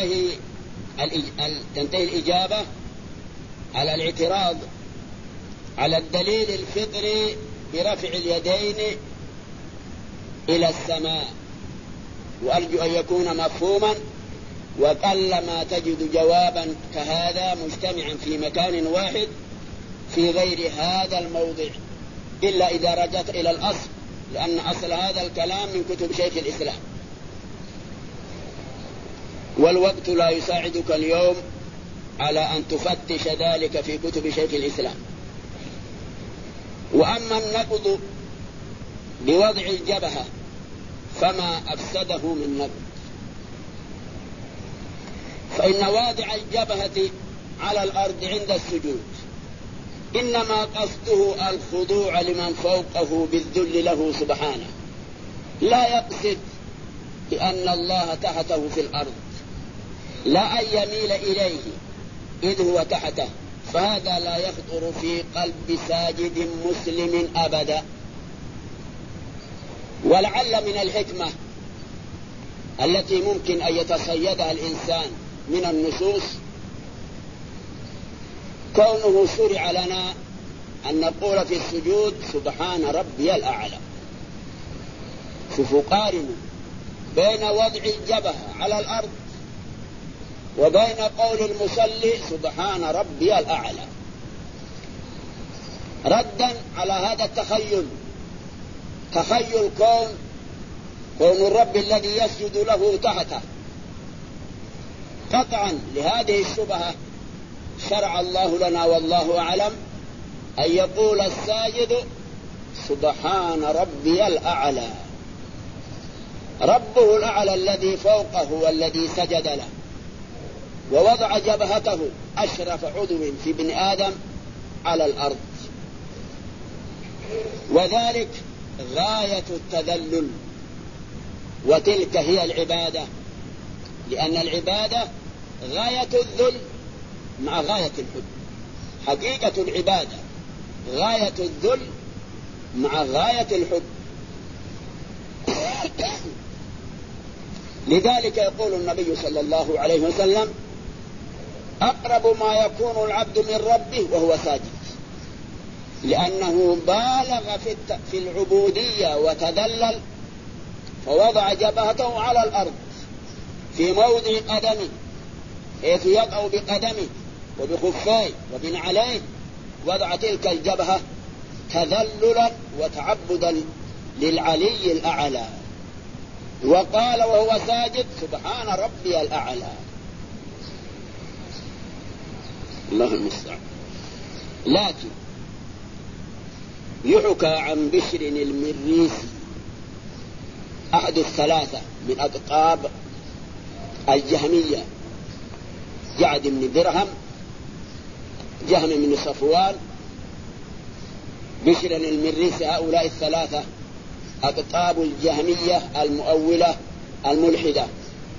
Speaker 2: تنتهي الإجابة على الاعتراض على الدليل الفطري برفع اليدين إلى السماء، وأرجو أن يكون مفهوما، وقل ما تجد جوابا كهذا مجتمعا في مكان واحد في غير هذا الموضع إلا إذا رجعت إلى الأصل، لأن أصل هذا الكلام من كتب شيخ الإسلام، والوقت لا يساعدك اليوم على أن تفتش ذلك في كتب شيخ الإسلام. وأما النقض بوضع الجبهة فما أفسده من نقض، فإن واضع الجبهة على الأرض عند السجود إنما قصده الخضوع لمن فوقه بالذل له سبحانه، لا يقصد بأن الله تحته في الأرض، لا أن يميل إليه إذ هو تحته، فهذا لا يخطر في قلب ساجد مسلم أبدا. ولعل من الحكمة التي ممكن أن يتصيدها الإنسان من النصوص كونه شرع لنا أن نقول في السجود سبحان ربي الأعلى. فقارنوا بين وضع الجبهة على الأرض وبين قول المصلي سبحان ربي الأعلى، ردا على هذا التخيل، تخيل كون الرب الذي يسجد له تحته. قطعا لهذه الشبهة شرع الله لنا والله أعلم أن يقول الساجد سبحان ربي الأعلى، ربه الأعلى الذي فوقه والذي سجد له، ووضع جبهته أشرف عضو في ابن آدم على الأرض، وذلك غاية التذلل، وتلك هي العبادة، لأن العبادة غاية الذل مع غاية الحب. حقيقة العبادة غاية الذل مع غاية الحب. لذلك يقول النبي صلى الله عليه وسلم أقرب ما يكون العبد من ربه وهو ساجد، لأنه بالغ في العبودية وتذلل، فوضع جبهته على الأرض في موضع قدمه، حيث يقع بقدمه وبخفيه وبنعليه، وضع تلك الجبهة تذللا وتعبدا للعلي الأعلى، وقال وهو ساجد سبحان ربي الأعلى. الله المستعان. لكن يحكى عن بشر المريسي أحد الثلاثة من أقطاب الجهمية، جعد بن درهم، جهم بن صفوان، بشر المريسي، هؤلاء الثلاثة أقطاب الجهمية المؤولة الملحدة.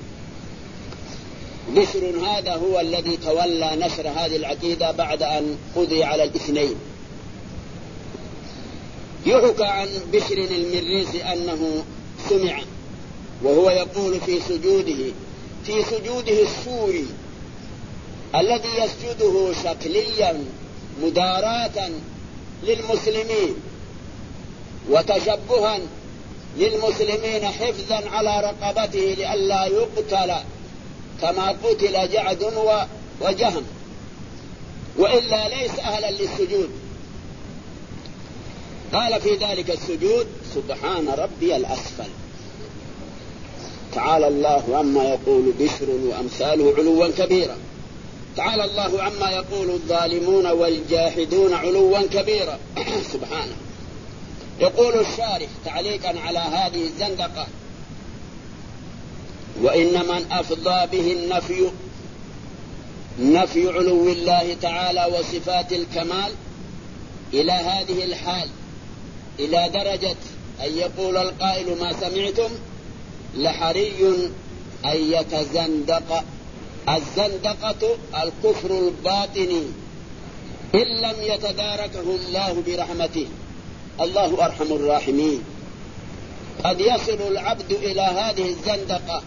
Speaker 2: بشر هذا هو الذي تولى نشر هذه العقيدة بعد أن قضي على الاثنين. يحكى عن بشر المريسي أنه سمع وهو يقول في سجوده السوري الذي يسجده شكليا مداراة للمسلمين وتشبها للمسلمين حفظا على رقبته لئلا يقتل كما قتل جعد وجهم، وإلا ليس أهلا للسجود. قال في ذلك السجود سبحان ربي الأسفل. تعالى الله عما يقول بشر وأمثاله علوا كبيرا. تعالى الله عما يقول الظالمون والجاحدون علوا كبيرا. سبحانه. يقول الشارح تعليقا على هذه الزندقة: وإن من أفضى به نفي علو الله تعالى وصفات الكمال إلى هذه الحال، إلى درجة أن يقول القائل ما سمعتم، لحري أن يتزندق. الزندقة الكفر الباطني إن لم يتداركه الله برحمته. الله أرحم الراحمين. قد يصل العبد إلى هذه الزندقة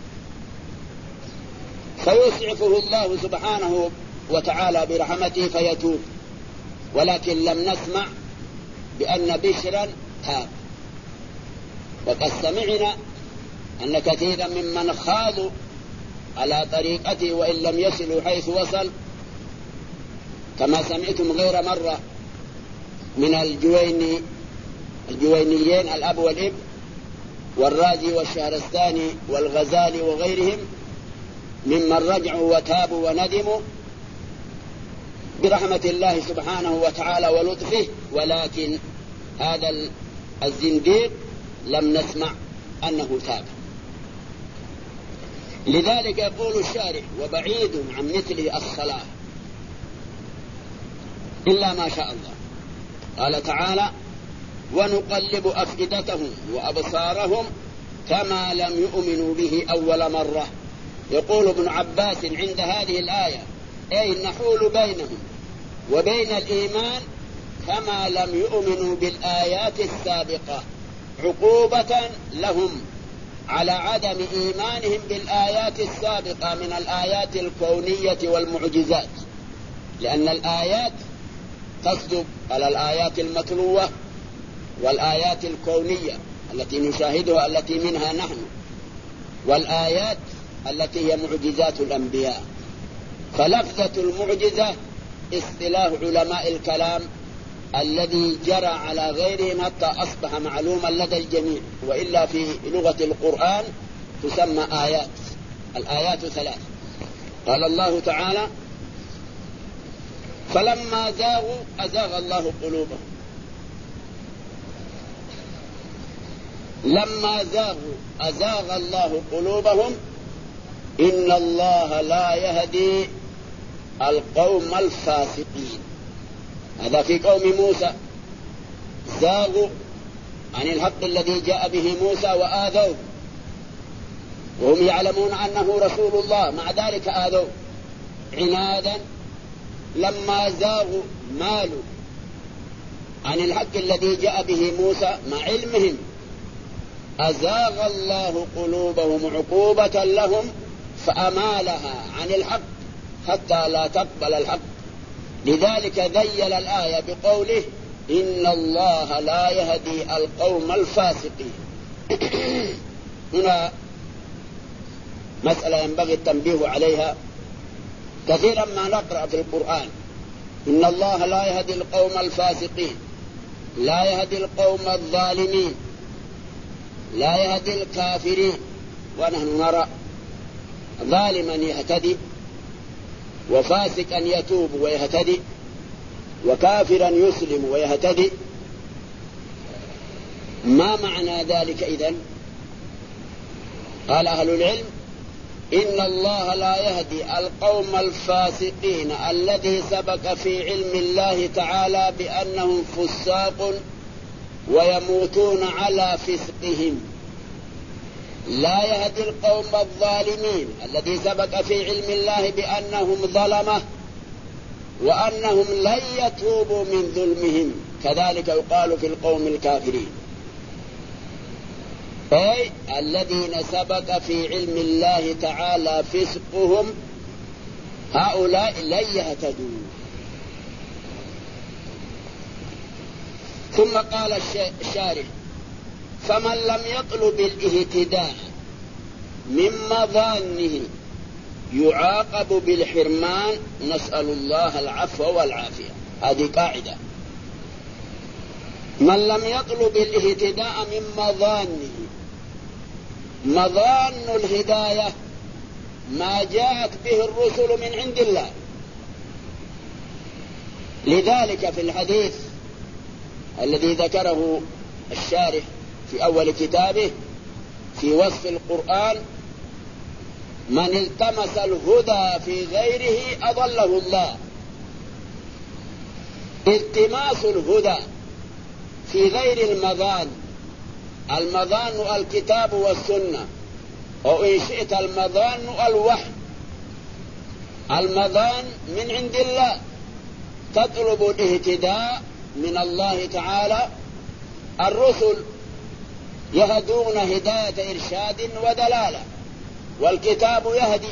Speaker 2: فيسعفه الله سبحانه وتعالى برحمته فيتوب، ولكن لم نسمع بأن بشرا تاب. وقد سمعنا أن كثيرا ممن خاضوا على طريقته وإن لم يصلوا حيث وصل، كما سمعتم غير مرة من الجوينيين الأب والإب والرازي والشهرستاني والغزالي وغيرهم، ممن رجعوا وتابوا وندموا برحمة الله سبحانه وتعالى ولطفه، ولكن هذا الزنديق لم نسمع أنه تاب. لذلك يقول الشارح: وبعيد عن مثله الصلاة إلا ما شاء الله. قال تعالى: ونقلب أفئدتهم وأبصارهم كما لم يؤمنوا به أول مرة. يقول ابن عباس عند هذه الآية: أي نحول بينهم وبين الإيمان كما لم يؤمنوا بالآيات السابقة، عقوبة لهم على عدم إيمانهم بالآيات السابقة من الآيات الكونية والمعجزات، لأن الآيات تصدق على الآيات المتلوة والآيات الكونية التي نشاهدها التي منها نحن، والآيات التي هي معجزات الأنبياء. فلفظة المعجزة اصطلاح علماء الكلام الذي جرى على غيرهم حتى أصبح معلوما لدى الجميع، وإلا في لغة القرآن تسمى آيات. الآيات ثلاث. قال الله تعالى: فلما زاغوا أزاغ الله قلوبهم. لما زاغوا أزاغ الله قلوبهم إن الله لا يهدي القوم الفاسقين. هذا في قوم موسى، زاغوا عن الحق الذي جاء به موسى وآذوه، وهم يعلمون أنه رسول الله، مع ذلك آذوه عنادا. لما زاغوا مالوا عن الحق الذي جاء به موسى مع علمهم، أزاغ الله قلوبهم عقوبة لهم فأمالها عن الحق حتى لا تقبل الحق. لذلك ذيل الآية بقوله: إن الله لا يهدي القوم الفاسقين. هنا مسألة ينبغي التنبيه عليها. كثيرا ما نقرأ في القرآن: إن الله لا يهدي القوم الفاسقين، لا يهدي القوم الظالمين، لا يهدي الكافرين. ونحن نرى ظالما يهتدي، وفاسقا يتوب ويهتدي، وكافرا يسلم ويهتدي. ما معنى ذلك إذن؟ قال أهل العلم: إن الله لا يهدي القوم الفاسقين الذي سبق في علم الله تعالى بأنهم فساق ويموتون على فسقهم. لا يهدي القوم الظالمين الذي سبق في علم الله بأنهم ظلمة وأنهم لن يتوبوا من ظلمهم. كذلك يقال في القوم الكافرين، أي الذين سبق في علم الله تعالى فسقهم، هؤلاء لن يهتدوا. ثم قال الشارح: فمن لم يطلب الاهتداء من مظانه يعاقب بالحرمان، نسأل الله العفو والعافية. هذه قاعدة. من لم يطلب الاهتداء من مظانه، مظان الهداية ما جاءت به الرسل من عند الله لذلك في الحديث الذي ذكره الشارح في أول كتابه في وصف القرآن: من التمس الهدى في غيره أضله الله. التماس الهدى في غير المضان الكتاب والسنة، أو إن شئت المضان الوحي. المضان من عند الله، تطلب الاهتداء من الله تعالى. الرسل يهدون هداية إرشاد ودلالة، والكتاب يهدي،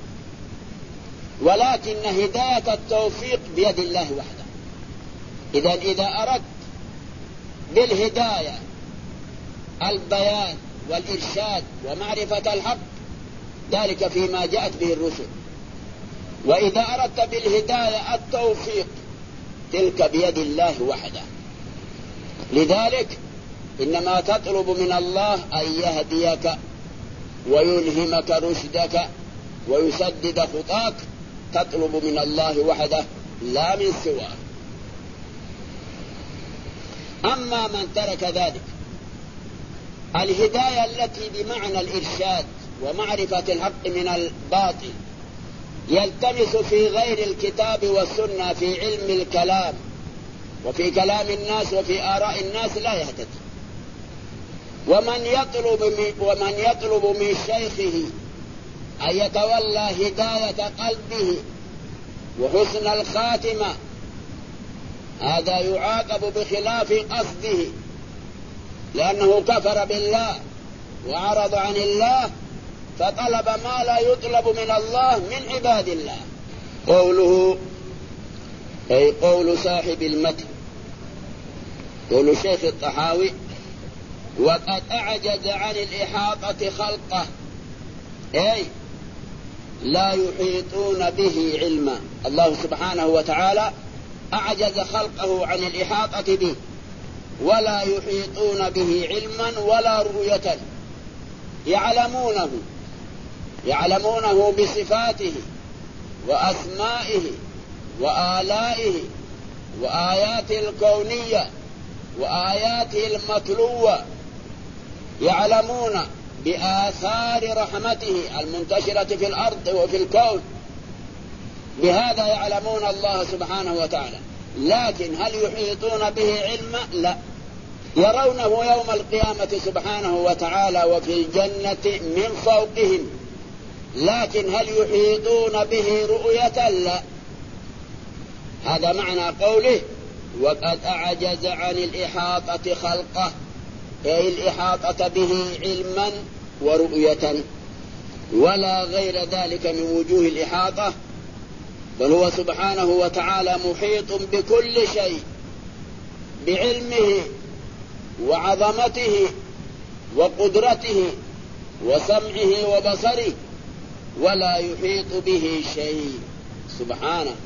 Speaker 2: ولكن هداية التوفيق بيد الله وحده. إذا أردت بالهداية البيان والإرشاد ومعرفة الحق، ذلك فيما جاءت به الرسل. وإذا أردت بالهداية التوفيق، تلك بيد الله وحده. لذلك إنما تطلب من الله أن يهديك ويلهمك رشدك ويسدد خطاك، تطلب من الله وحده لا من سواه. أما من ترك ذلك، الهداية التي بمعنى الإرشاد ومعرفة الحق من الباطل، يلتمس في غير الكتاب والسنة في علم الكلام وفي كلام الناس وفي آراء الناس، لا يهتدي. ومن يطلب من شيخه أن يتولى هداية قلبه وحسن الخاتمة، هذا يعاقب بخلاف قصده، لأنه كفر بالله وعرض عن الله، فطلب ما لا يطلب من الله من عباد الله. قوله أي قول صاحب المتن، قول الشيخ الطحاوي: وقد أعجز عن الإحاطة خلقه، أي لا يحيطون به علما. الله سبحانه وتعالى أعجز خلقه عن الإحاطة به، ولا يحيطون به علما ولا رؤية. يعلمونه بصفاته وأسمائه وآلائه وآياته الكونية وآياته المتلوة، يعلمون بآثار رحمته المنتشرة في الأرض وفي الكون، بهذا يعلمون الله سبحانه وتعالى. لكن هل يحيطون به علما؟ لا. يرونه يوم القيامة سبحانه وتعالى وفي الجنة من فوقهم، لكن هل يحيطون به رؤية؟ لا. هذا معنى قوله: وقد أعجز عن الإحاطة خلقه، أي الإحاطة به علما ورؤية، ولا غير ذلك من وجوه الإحاطة، بل هو سبحانه وتعالى محيط بكل شيء بعلمه وعظمته وقدرته وسمعه وبصره، ولا يحيط به شيء سبحانه.